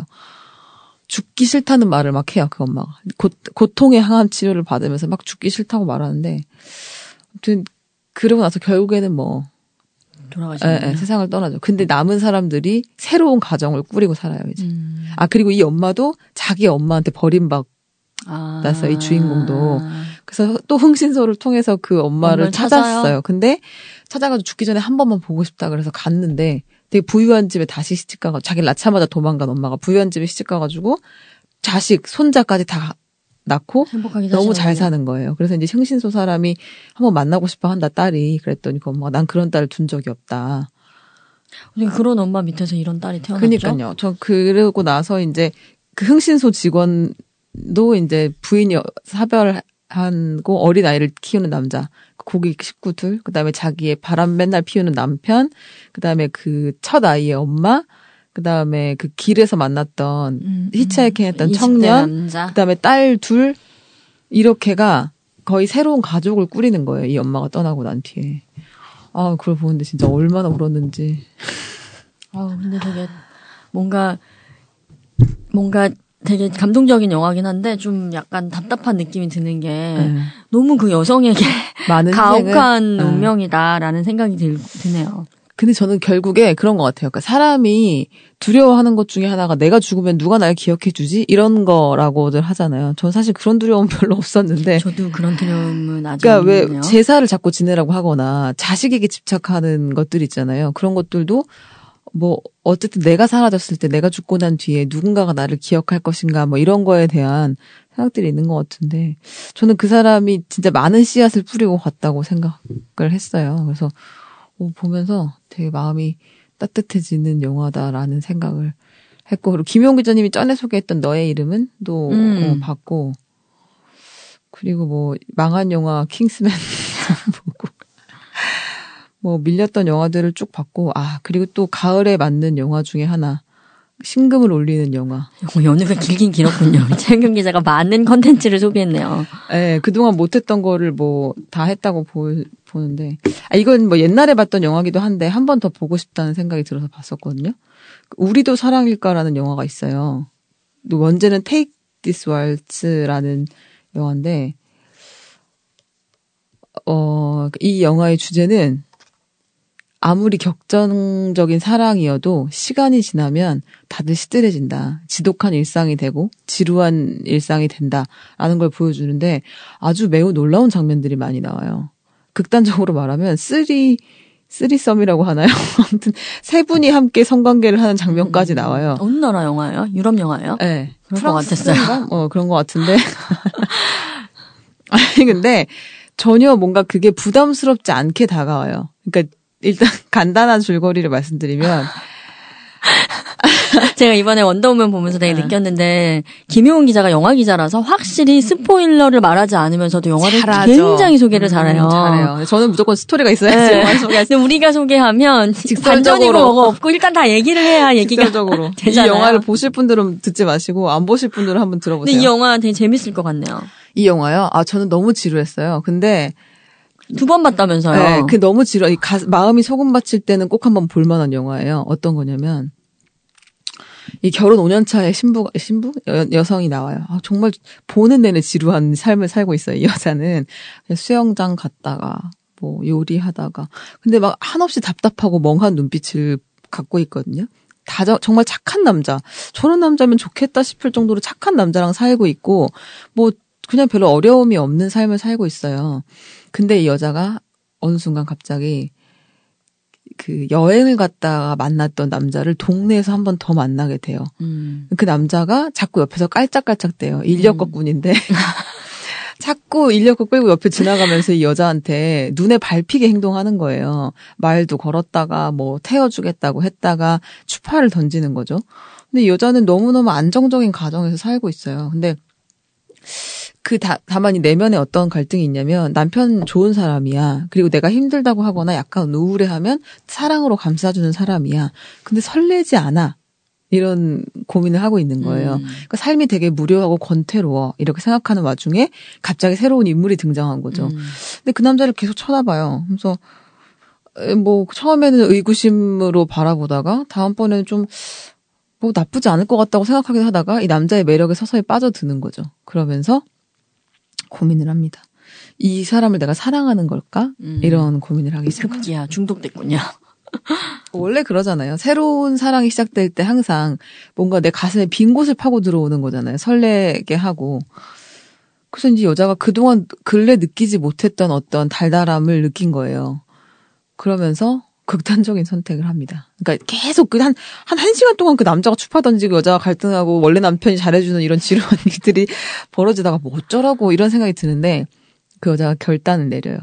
죽기 싫다는 말을 막 해요, 그 엄마가. 고, 고통의 항암 치료를 받으면서 막 죽기 싫다고 말하는데, 아무튼, 그러고 나서 결국에는 뭐, 돌아가시네요. 세상을 떠나죠. 근데 남은 사람들이 새로운 가정을 꾸리고 살아요, 이제. 음. 아, 그리고 이 엄마도 자기 엄마한테 버림받았어요, 아. 이 주인공도. 그래서 또 흥신소를 통해서 그 엄마를 찾았어요. 찾아요? 근데 찾아가지고 죽기 전에 한 번만 보고 싶다 그래서 갔는데 되게 부유한 집에 다시 시집가가지고 자기를 낳자마자 도망간 엄마가 부유한 집에 시집가가지고 자식, 손자까지 다 낳고 너무 잘 사는 거예요. 그래서 이제 흥신소 사람이 한번 만나고 싶어 한다, 딸이. 그랬더니 그 엄마가 난 그런 딸을 둔 적이 없다. 그런 엄마 밑에서 이런 딸이 태어났죠? 그러니까요. 저 그러고 나서 이제 그 흥신소 직원도 이제 부인이 사별하고 어린 아이를 키우는 남자, 고기 식구들, 그다음에 자기의 바람 맨날 피우는 남편, 그다음에 그 첫 아이의 엄마, 그다음에 그 길에서 만났던 음, 히치하이킹했던 청년, 그다음에 딸 둘, 이렇게가 거의 새로운 가족을 꾸리는 거예요. 이 엄마가 떠나고 난 뒤에. 아, 그걸 보는데 진짜 얼마나 울었는지. 아, 근데 되게 뭔가 뭔가 되게 감동적인 영화긴 한데 좀 약간 답답한 느낌이 드는 게 네. 너무 그 여성에게 가혹한 네. 운명이다라는 생각이 들, 드네요. 근데 저는 결국에 그런 것 같아요. 그러니까 사람이 두려워하는 것 중에 하나가 내가 죽으면 누가 날 기억해 주지? 이런 거라고들 하잖아요. 저는 사실 그런 두려움은 별로 없었는데. 저도 그런 두려움은 아직 그러니까 없네요. 왜 제사를 자꾸 지내라고 하거나 자식에게 집착하는 것들 있잖아요. 그런 것들도 뭐 어쨌든 내가 사라졌을 때 내가 죽고 난 뒤에 누군가가 나를 기억할 것인가 뭐 이런 거에 대한 생각들이 있는 것 같은데 저는 그 사람이 진짜 많은 씨앗을 뿌리고 갔다고 생각을 했어요. 그래서 보면서 되게 마음이 따뜻해지는 영화다라는 생각을 했고 그리고 김용 기자님이 전에 소개했던 너의 이름은 또 음. 어, 봤고 그리고 뭐 망한 영화 킹스맨 보고 뭐 밀렸던 영화들을 쭉 봤고 아 그리고 또 가을에 맞는 영화 중에 하나 심금을 울리는 영화. 연휴가 길긴 길었군요. 최은경 기자가 많은 컨텐츠를 소개했네요. 네, 그동안 못했던 거를 뭐 다 했다고 보, 보는데 아, 이건 뭐 옛날에 봤던 영화기도 한데 한 번 더 보고 싶다는 생각이 들어서 봤었거든요. 우리도 사랑일까라는 영화가 있어요. 원제는 Take This Waltz라는 영화인데 어, 이 영화의 주제는 아무리 격정적인 사랑이어도 시간이 지나면 다들 시들해진다. 지독한 일상이 되고 지루한 일상이 된다라는 걸 보여주는데 아주 매우 놀라운 장면들이 많이 나와요. 극단적으로 말하면 쓰리 쓰리썸이라고 하나요? 아무튼 세 분이 함께 성관계를 하는 장면까지 나와요. 어느 나라 영화예요? 유럽 영화예요? 네. 그런 것 같았어요. 어, 그런 것 같은데. 아니 근데 전혀 뭔가 그게 부담스럽지 않게 다가와요. 그러니까 일단 간단한 줄거리를 말씀드리면 제가 이번에 원더우먼 보면서 되게 네. 느꼈는데 김효은 기자가 영화 기자라서 확실히 스포일러를 말하지 않으면서도 영화를 잘하죠. 굉장히 소개를 잘해요. 음, 잘해요. 저는 무조건 스토리가 있어야지 네. 영화 소개할 때. 우리가 소개하면 반전이고 뭐가 없고 일단 다 얘기를 해야 얘기가 직접적으로. 이 영화를 보실 분들은 듣지 마시고 안 보실 분들은 한번 들어보세요. 근데 이 영화 되게 재밌을 것 같네요. 이 영화요? 아 저는 너무 지루했어요. 근데 두 번 봤다면서요? 네, 그 너무 지루. 가, 마음이 소금 바칠 때는 꼭 한번 볼만한 영화예요. 어떤 거냐면 이 결혼 오 년 차의 신부 신부 여, 여성이 나와요. 아, 정말 보는 내내 지루한 삶을 살고 있어요. 이 여자는 그냥 수영장 갔다가 뭐 요리하다가 근데 막 한없이 답답하고 멍한 눈빛을 갖고 있거든요. 다 정말 착한 남자. 저런 남자면 좋겠다 싶을 정도로 착한 남자랑 살고 있고 뭐 그냥 별로 어려움이 없는 삶을 살고 있어요. 근데 이 여자가 어느 순간 갑자기 그 여행을 갔다가 만났던 남자를 동네에서 한 번 더 만나게 돼요. 음. 그 남자가 자꾸 옆에서 깔짝깔짝대요. 인력거꾼인데. 자꾸 인력거 끌고 옆에 지나가면서 이 여자한테 눈에 밟히게 행동하는 거예요. 말도 걸었다가 뭐 태워주겠다고 했다가 추파를 던지는 거죠. 근데 이 여자는 너무너무 안정적인 가정에서 살고 있어요. 근데 그 다, 다만 이 내면에 어떤 갈등이 있냐면 남편 좋은 사람이야. 그리고 내가 힘들다고 하거나 약간 우울해하면 사랑으로 감싸주는 사람이야. 근데 설레지 않아. 이런 고민을 하고 있는 거예요. 음. 그러니까 삶이 되게 무료하고 권태로워. 이렇게 생각하는 와중에 갑자기 새로운 인물이 등장한 거죠. 음. 근데 그 남자를 계속 쳐다봐요. 그래서 뭐 처음에는 의구심으로 바라보다가 다음번에는 좀 뭐 나쁘지 않을 것 같다고 생각하긴 하다가 이 남자의 매력에 서서히 빠져드는 거죠. 그러면서 고민을 합니다. 이 사람을 내가 사랑하는 걸까? 음. 이런 고민을 하기 시작해요. 급기야 중독됐군요. 원래 그러잖아요. 새로운 사랑이 시작될 때 항상 뭔가 내 가슴에 빈 곳을 파고 들어오는 거잖아요. 설레게 하고. 그래서 이제 여자가 그동안 근래 느끼지 못했던 어떤 달달함을 느낀 거예요. 그러면서 극단적인 선택을 합니다. 그러니까 계속 그 한, 한, 한 시간 동안 그 남자가 추파 던지고 여자가 갈등하고 원래 남편이 잘해주는 이런 지루한 일들이 벌어지다가 뭐 어쩌라고 이런 생각이 드는데 그 여자가 결단을 내려요.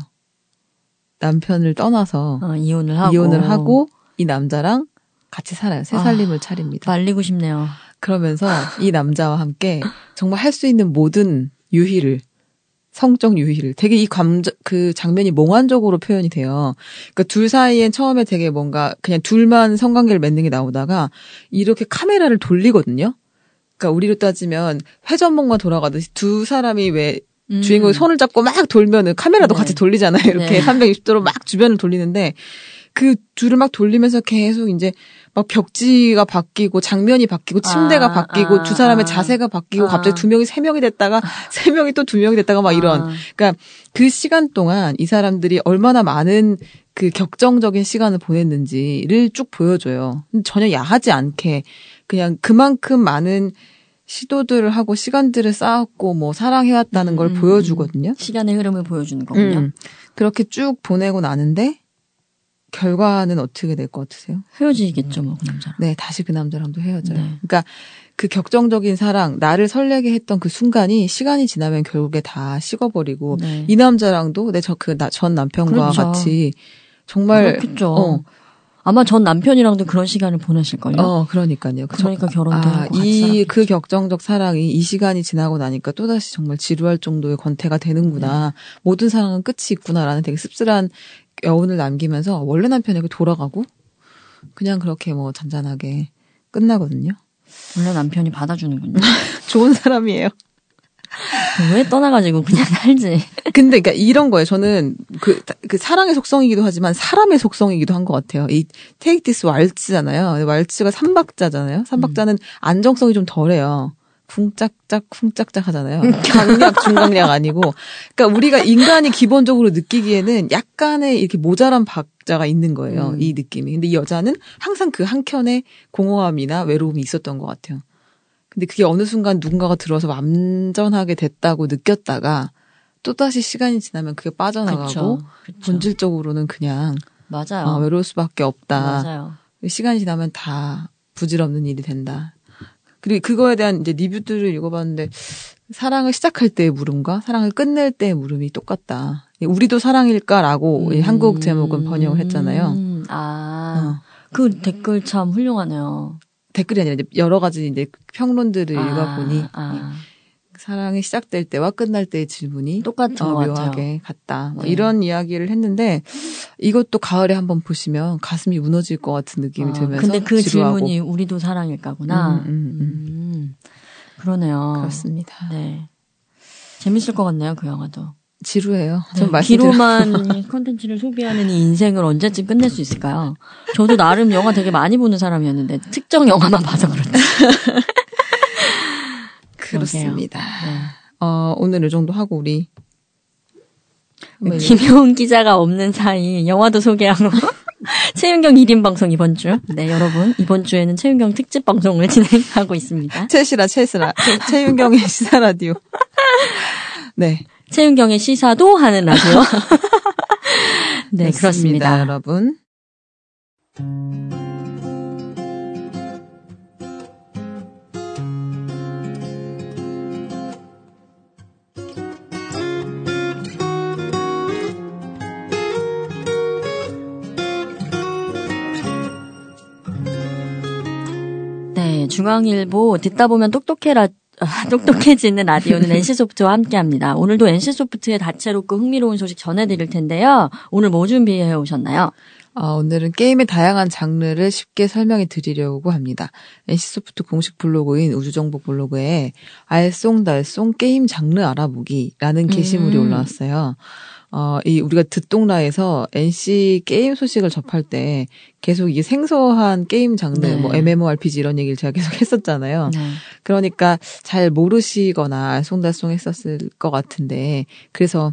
남편을 떠나서 어, 이혼을 하고 이혼을 하고 이 남자랑 같이 살아요. 새 살림을 아, 차립니다. 말리고 싶네요. 그러면서 이 남자와 함께 정말 할 수 있는 모든 유희를 성적 유희를 되게 이 감정 그 장면이 몽환적으로 표현이 돼요. 그러니까 둘 사이엔 처음에 되게 뭔가 그냥 둘만 성관계를 맺는 게 나오다가 이렇게 카메라를 돌리거든요. 그러니까 우리로 따지면 회전목마 돌아가듯이 두 사람이 왜 음. 주인공이 손을 잡고 막 돌면은 카메라도 네. 같이 돌리잖아요. 이렇게 네. 삼백육십 도로 막 주변을 돌리는데 그 줄을 막 돌리면서 계속 이제 막 벽지가 바뀌고 장면이 바뀌고 침대가 아, 바뀌고 아, 두 사람의 아, 자세가 바뀌고 아. 갑자기 두 명이 세 명이 됐다가 세 명이 또 두 명이 됐다가 막 이런. 아. 그러니까 그 시간 동안 이 사람들이 얼마나 많은 그 격정적인 시간을 보냈는지를 쭉 보여줘요. 전혀 야하지 않게 그냥 그만큼 많은 시도들을 하고 시간들을 쌓았고 뭐 사랑해왔다는 음, 걸 보여주거든요. 시간의 흐름을 보여주는 거군요. 음. 그렇게 쭉 보내고 나는데 결과는 어떻게 될 것 같으세요? 헤어지겠죠, 뭐, 그 남자랑. 네, 다시 그 남자랑도 헤어져요. 네. 그러니까 그 격정적인 사랑, 나를 설레게 했던 그 순간이 시간이 지나면 결국에 다 식어버리고, 네. 이 남자랑도 내 저 그 전 남편과 그렇죠. 같이 정말. 그렇겠죠. 어. 아마 전 남편이랑도 그런 시간을 보내실걸요? 어, 그러니까요. 그러니까 결혼도 아, 하고 이 그 격정적 사랑이 이 시간이 지나고 나니까 또다시 정말 지루할 정도의 권태가 되는구나. 네. 모든 사랑은 끝이 있구나라는 되게 씁쓸한 여운을 남기면서 원래 남편에게 돌아가고 그냥 그렇게 뭐 잔잔하게 끝나거든요. 원래 남편이 받아주는군요. 좋은 사람이에요. 왜 떠나가지고 그냥 살지. 근데 그러니까 이런 거예요. 저는 그, 그 사랑의 속성이기도 하지만 사람의 속성이기도 한 것 같아요. 이 Take This 왈츠잖아요. 왈츠가 삼박자잖아요. 삼박자는 음. 안정성이 좀 덜해요. 쿵짝짝 쿵짝짝 하잖아요. 강약 중강약 아니고. 그러니까 우리가 인간이 기본적으로 느끼기에는 약간의 이렇게 모자란 박자가 있는 거예요. 음. 이 느낌이. 근데 이 여자는 항상 그 한켠에 공허함이나 외로움이 있었던 것 같아요. 근데 그게 어느 순간 누군가가 들어서 완전하게 됐다고 느꼈다가 또다시 시간이 지나면 그게 빠져나가고 그쵸, 그쵸. 본질적으로는 그냥 맞아요. 어, 외로울 수밖에 없다. 맞아요. 시간이 지나면 다 부질없는 일이 된다. 그리고 그거에 대한 이제 리뷰들을 읽어봤는데 사랑을 시작할 때의 물음과 사랑을 끝낼 때의 물음이 똑같다. 우리도 사랑일까라고 음. 한국 제목은 번역을 했잖아요. 아, 어. 그 댓글 참 훌륭하네요. 댓글이 아니라 이제 여러 가지 이제 평론들을 아, 읽어보니 아. 사랑이 시작될 때와 끝날 때의 질문이 똑같은 어, 것 묘하게 같다. 뭐 네. 이런 이야기를 했는데 이것도 가을에 한번 보시면 가슴이 무너질 것 같은 느낌이 아, 들면서 근데 그 지루하고. 질문이 우리도 사랑일까구나. 음, 음, 음. 음, 그러네요. 그렇습니다. 네, 재밌을 것 같네요. 그 영화도. 지루해요. 네, 기로만 콘텐츠를 소비하는 이 인생을 언제쯤 끝낼 수 있을까요? 저도 나름 영화 되게 많이 보는 사람이었는데 특정 영화만 봐서 그렇다. 그렇습니다. 네. 어, 오늘 이 정도 하고 우리 김효은 기자가 없는 사이 영화도 소개하고 최윤경 일 인 방송 이번 주. 네, 여러분 이번 주에는 최윤경 특집 방송을 진행하고 있습니다. 최시라 최시라 최윤경의 시사 라디오. 네. 최윤경의 시사도 하는 라디오. 네, 그렇습니다. 여러분. 네, 중앙일보 듣다 보면 똑똑해라 똑똑해지는 라디오는 엔씨소프트와 함께합니다. 오늘도 엔씨소프트의 다채롭고 흥미로운 소식 전해드릴 텐데요. 오늘 뭐 준비해 오셨나요? 아, 오늘은 게임의 다양한 장르를 쉽게 설명해 드리려고 합니다. 엔씨소프트 공식 블로그인 우주정보 블로그에 알쏭달쏭 게임 장르 알아보기라는 게시물이 음. 올라왔어요. 어, 이 우리가 듣동라에서 엔씨 게임 소식을 접할 때 계속 이게 생소한 게임 장르, 네. 뭐 엠엠오알피지 이런 얘기를 제가 계속 했었잖아요. 네. 그러니까 잘 모르시거나 알쏭달쏭 했었을 것 같은데, 그래서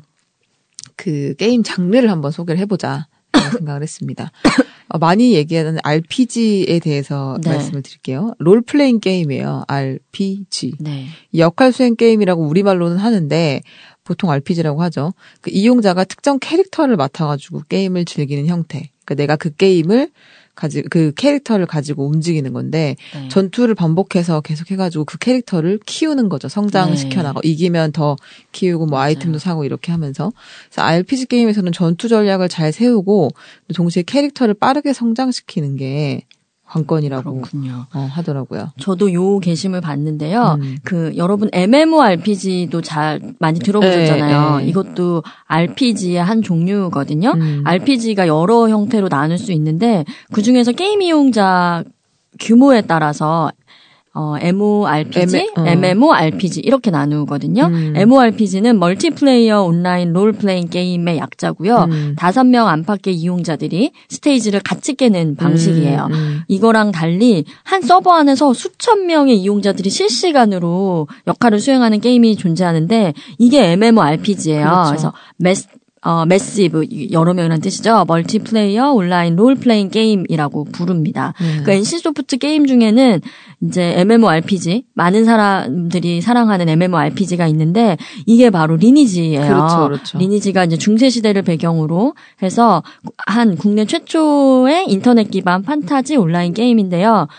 그 게임 장르를 한번 소개를 해보자 생각을 했습니다. 어, 많이 얘기하는 알피지에 대해서 네. 말씀을 드릴게요. 롤플레잉 게임이에요. 알피지. 네. 역할 수행 게임이라고 우리말로는 하는데 보통 알피지라고 하죠. 그 이용자가 특정 캐릭터를 맡아가지고 게임을 즐기는 형태. 그러니까 내가 그 게임을 가지 그 캐릭터를 가지고 움직이는 건데 네. 전투를 반복해서 계속 해가지고 그 캐릭터를 키우는 거죠. 성장시켜 나가. 네. 이기면 더 키우고 뭐 맞아요. 아이템도 사고 이렇게 하면서. 그래서 알피지 게임에서는 전투 전략을 잘 세우고 동시에 캐릭터를 빠르게 성장시키는 게 관건이라고 어, 하더라고요. 저도 요 게시물 봤는데요. 음. 그 여러분 엠엠오알피지도 잘 많이 들어보셨잖아요. 에, 에. 이것도 알피지의 한 종류거든요. 음. 알피지가 여러 형태로 나눌 수 있는데 그중에서 게임 이용자 규모에 따라서 어, 엠오알피지, 엠, 어. 엠엠오알피지 이렇게 나누거든요. 음. 엠오알피지는 멀티플레이어 온라인 롤플레잉 게임의 약자고요. 음. 다섯 명 안팎의 이용자들이 스테이지를 같이 깨는 방식이에요. 음, 음. 이거랑 달리 한 서버 안에서 수천 명의 이용자들이 실시간으로 역할을 수행하는 게임이 존재하는데 이게 엠엠오알피지예요. 그렇죠. 그래서 메스 어, 매시브, 여러 명이라는 뜻이죠. 멀티플레이어 온라인 롤플레잉 게임이라고 부릅니다. 음. 그 엔씨소프트 게임 중에는 이제 엠엠오알피지, 많은 사람들이 사랑하는 엠엠오알피지가 있는데 이게 바로 리니지예요. 그렇죠, 그렇죠. 리니지가 이제 중세시대를 배경으로 해서 한 국내 최초의 인터넷 기반 판타지 온라인 게임인데요.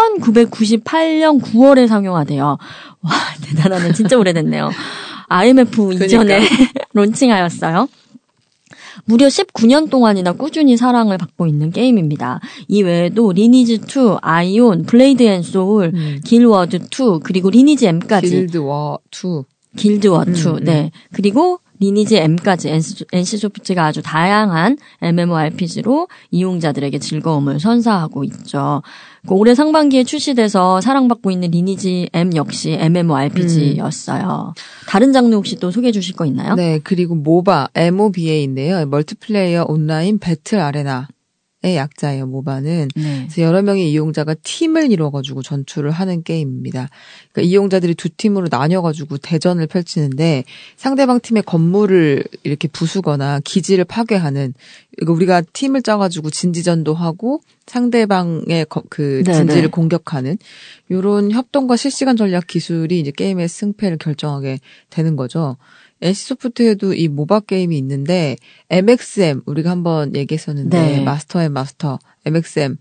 천구백구십팔 년 구월에 상용화돼요. 와, 대단하네. 진짜 오래됐네요. 아이엠에프 그러니까. 이전에 론칭하였어요. 무려 십구 년 동안이나 꾸준히 사랑을 받고 있는 게임입니다. 이 외에도 리니지 투, 아이온, 블레이드 앤 소울, 음. 길워드 투, 그리고 리니지 M까지. 길드워 투. 길드워 투, 음, 네. 음. 그리고 리니지 M까지 엔씨소프트가 아주 다양한 엠엠오알피지로 이용자들에게 즐거움을 선사하고 있죠. 올해 상반기에 출시돼서 사랑받고 있는 리니지 M 역시 엠엠오알피지였어요. 음. 다른 장르 혹시 또 소개해 주실 거 있나요? 네, 그리고 모바, 엠오비에이인데요. 멀티플레이어 온라인 배틀 아레나. 의 약자예요, 모바는. 네. 그래서 여러 명의 이용자가 팀을 이뤄가지고 전투를 하는 게임입니다. 그러니까 이용자들이 두 팀으로 나뉘어가지고 대전을 펼치는데 상대방 팀의 건물을 이렇게 부수거나 기지를 파괴하는, 우리가 팀을 짜가지고 진지전도 하고 상대방의 그 진지를 네네. 공격하는 이런 협동과 실시간 전략 기술이 이제 게임의 승패를 결정하게 되는 거죠. 엔씨소프트에도 이 모바 게임이 있는데 엠엑스엠 우리가 한번 얘기했었는데 네. 마스터 앤 마스터 엠엑스엠은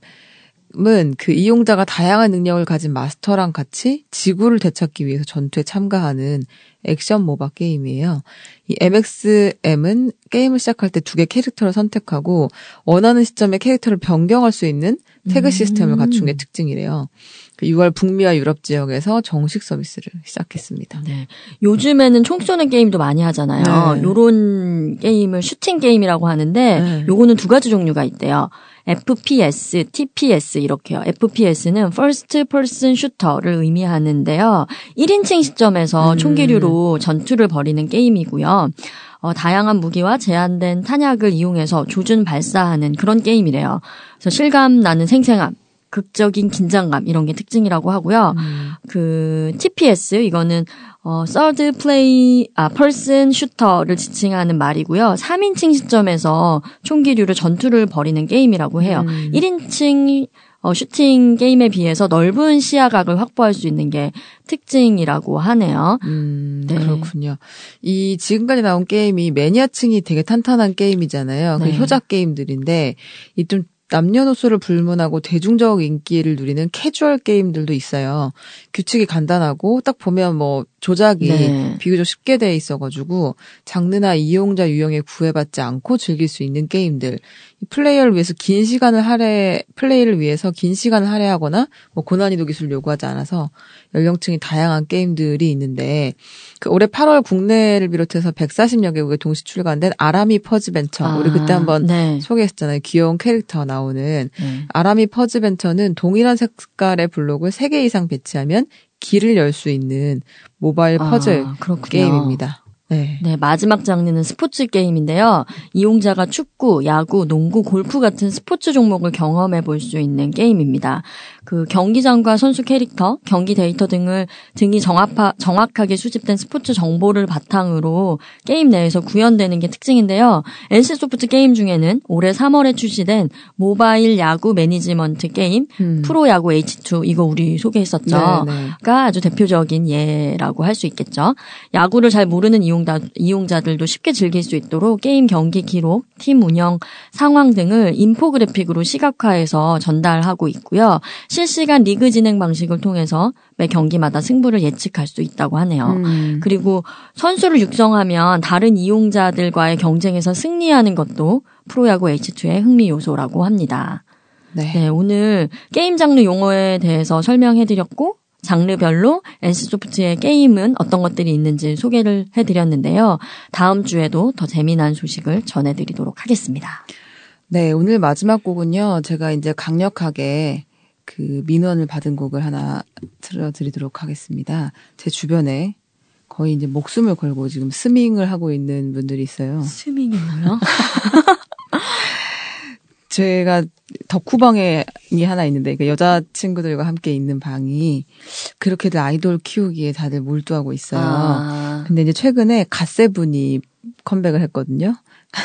그 이용자가 다양한 능력을 가진 마스터랑 같이 지구를 되찾기 위해서 전투에 참가하는 액션 모바 게임이에요. 이 엠엑스엠은 게임을 시작할 때 두 개 캐릭터를 선택하고 원하는 시점에 캐릭터를 변경할 수 있는 태그 시스템을 갖춘 게 특징이래요. 유월 북미와 유럽 지역에서 정식 서비스를 시작했습니다. 네. 요즘에는 총 쏘는 게임도 많이 하잖아요. 네. 요런 게임을 슈팅 게임이라고 하는데 네. 요거는 두 가지 종류가 있대요. 에프피에스, 티피에스 이렇게요. 에프피에스는 First Person Shooter를 의미하는데요. 일 인칭 시점에서 음. 총기류로 전투를 벌이는 게임이고요. 어, 다양한 무기와 제한된 탄약을 이용해서 조준 발사하는 그런 게임이래요. 그래서 실감 나는 생생함, 극적인 긴장감 이런 게 특징이라고 하고요. 음. 그 티피에스 이거는 어 third play 아 person shooter를 지칭하는 말이고요. 삼 인칭 시점에서 총기류로 전투를 벌이는 게임이라고 해요. 음. 일 인칭 어 슈팅 게임에 비해서 넓은 시야각을 확보할 수 있는 게 특징이라고 하네요. 음, 네. 그렇군요. 이 지금까지 나온 게임이 매니아층이 되게 탄탄한 게임이잖아요. 네. 그 효자 게임들인데 이 좀 남녀노소를 불문하고 대중적 인기를 누리는 캐주얼 게임들도 있어요. 규칙이 간단하고 딱 보면 뭐 조작이 네. 비교적 쉽게 돼 있어가지고 장르나 이용자 유형에 구애받지 않고 즐길 수 있는 게임들. 플레이어를 위해서 긴 시간을 할애, 플레이를 위해서 긴 시간을 할애하거나 뭐 고난이도 기술 요구하지 않아서 연령층이 다양한 게임들이 있는데 그 올해 팔월 국내를 비롯해서 백사십여 개국에 동시 출간된 아라미 퍼즈벤처. 아, 우리 그때 한번 네. 소개했잖아요. 귀여운 캐릭터 나오는 네. 아라미 퍼즈벤처는 동일한 색깔의 블록을 세 개 이상 배치하면 길을 열 수 있는 모바일 퍼즐 아, 그렇군요. 게임입니다. 네. 네, 마지막 장르는 스포츠 게임인데요. 이용자가 축구, 야구, 농구, 골프 같은 스포츠 종목을 경험해 볼 수 있는 게임입니다. 그 경기장과 선수 캐릭터, 경기 데이터 등을 등이 정확하, 정확하게 수집된 스포츠 정보를 바탕으로 게임 내에서 구현되는 게 특징인데요. 엔씨소프트 게임 중에는 올해 삼월에 출시된 모바일 야구 매니지먼트 게임 음. 프로야구 에이치투 이거 우리 소개했었죠. 네, 네. 가 아주 대표적인 예라고 할 수 있겠죠. 야구를 잘 모르는 이용자, 이용자들도 쉽게 즐길 수 있도록 게임 경기 기록, 팀 운영 상황 등을 인포그래픽으로 시각화해서 전달하고 있고요. 실시간 리그 진행 방식을 통해서 매 경기마다 승부를 예측할 수 있다고 하네요. 음. 그리고 선수를 육성하면 다른 이용자들과의 경쟁에서 승리하는 것도 프로야구 에이치투의 흥미 요소라고 합니다. 네. 네, 오늘 게임 장르 용어에 대해서 설명해드렸고 장르별로 엔씨소프트의 게임은 어떤 것들이 있는지 소개를 해드렸는데요. 다음 주에도 더 재미난 소식을 전해드리도록 하겠습니다. 네, 오늘 마지막 곡은요. 제가 이제 강력하게 그 민원을 받은 곡을 하나 틀어드리도록 하겠습니다. 제 주변에 거의 이제 목숨을 걸고 지금 스밍을 하고 있는 분들이 있어요. 스밍이 뭐요? 제가 덕후방에 하나 있는데 그러니까 여자친구들과 함께 있는 방이 그렇게들 아이돌 키우기에 다들 몰두하고 있어요. 아. 근데 이제 최근에 갓세븐이 컴백을 했거든요.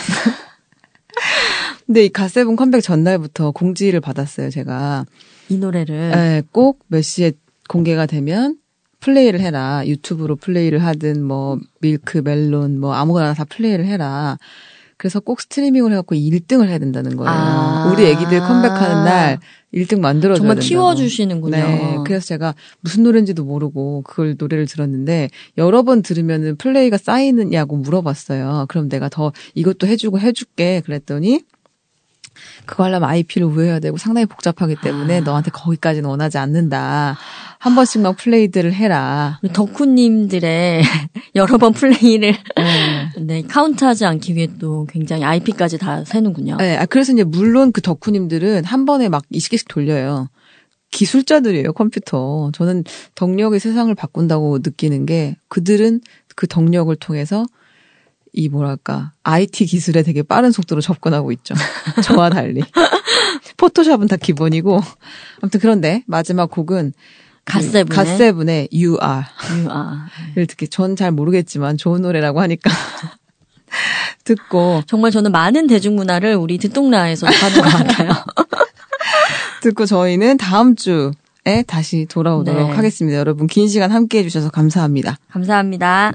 근데 이 갓세븐 컴백 전날부터 공지를 받았어요, 제가. 이 노래를. 네, 꼭 몇 시에 공개가 되면 플레이를 해라. 유튜브로 플레이를 하든 뭐 밀크, 멜론 뭐 아무거나 다 플레이를 해라. 그래서 꼭 스트리밍을 해갖고 일 등을 해야 된다는 거예요. 아. 우리 애기들 컴백하는 날 일 등 만들어줘야 정말 된다고. 키워주시는군요. 네. 그래서 제가 무슨 노래인지도 모르고 그걸 노래를 들었는데 여러 번 들으면은 플레이가 쌓이느냐고 물어봤어요. 그럼 내가 더 이것도 해주고 해줄게. 그랬더니 그거 하려면 아이피를 우회해야 되고 상당히 복잡하기 때문에 아. 너한테 거기까지는 원하지 않는다. 한 번씩만 플레이들을 해라. 덕후님들의 여러 번 플레이를 네. 네, 카운트하지 않기 위해 또 굉장히 아이피까지 다 세는군요. 네, 그래서 이제 물론 그 덕후님들은 한 번에 막 이십 개씩 돌려요. 기술자들이에요, 컴퓨터. 저는 덕력이 세상을 바꾼다고 느끼는 게 그들은 그 덕력을 통해서 이 뭐랄까 아이티 기술에 되게 빠른 속도로 접근하고 있죠. 저와 달리. 포토샵은 다 기본이고. 아무튼 그런데 마지막 곡은 갓세븐의, 갓세븐의 You Are. You Are.를 듣기 전 잘 모르겠지만 좋은 노래라고 하니까 듣고 정말 저는 많은 대중문화를 우리 듣동라에서 하는 것 같아요. 듣고 저희는 다음 주에 다시 돌아오도록 네. 하겠습니다. 여러분 긴 시간 함께해 주셔서 감사합니다. 감사합니다.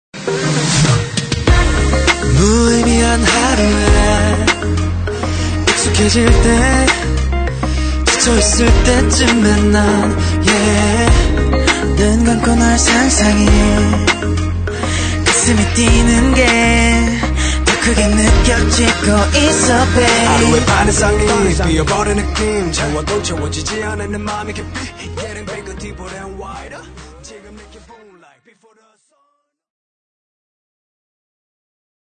무의미한 하루에 익숙해질 때 지쳐있을 때쯤에 난 yeah. 눈 감고 널 상상해 가슴이 뛰는 게 더 크게 느껴지고 있어 babe 하루의 반 이상이 뛰어버린 느낌 채워도 채워지지 않는 내 맘이 깊이 Getting bigger, deeper and wider 지금 느껴 boom like before the